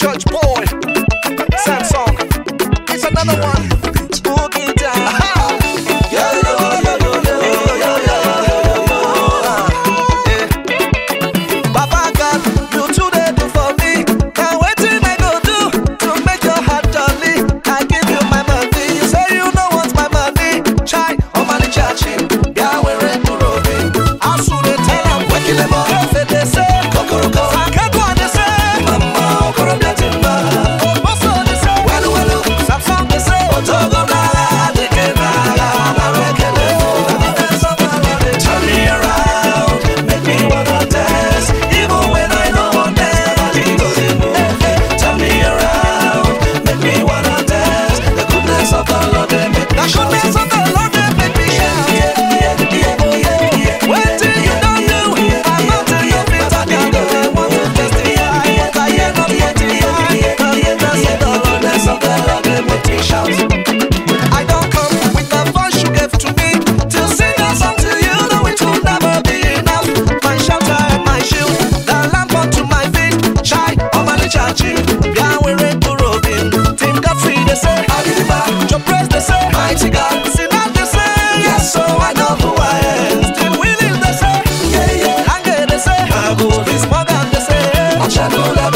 Church boy, Samsung. It's another one. Boogie down. Yo, yo, yo, yo, yo, yo, yo, yo. Papa God, you today do for me. Now waiting I go do to make your heart jolly. I give you my money. You say you don't want my money. Chai, oh money charging. Yeah, we're in Burundi. How soon they tell I'm waking them up. They say, Kokoroko. Sakadwa they say, Mama, Okorobia Timba. Oboso they say, Welu Welu. Samsung they say, Otogo Nala, Dikena, Narekele. Turn me around, make me wanna dance. Even when I know one day, I go to move. Turn me around, make me wanna dance. The goodness of the Lord, they make me shout. The goodness of the Lord, they make me shout. What do you don't do? I'm not in your feet, I can't go. I want to testify, but I am not yet to the goodness of the Lord, they make me shout. I don't come with the voice you gave to me to sing a song to you, though it will never be enough. My shelter and my shield, the lamp unto my feet. Chai, Omani Chachi, Yahweh Robin. Tim Godfrey, they say, Aliba. Your praise, they say, Mighty God. Sinat, they say, yes, so I know who I am. Still willing, they say, yeah, yeah. Lange, they say, Magu. This Morgan, they say, Achanola.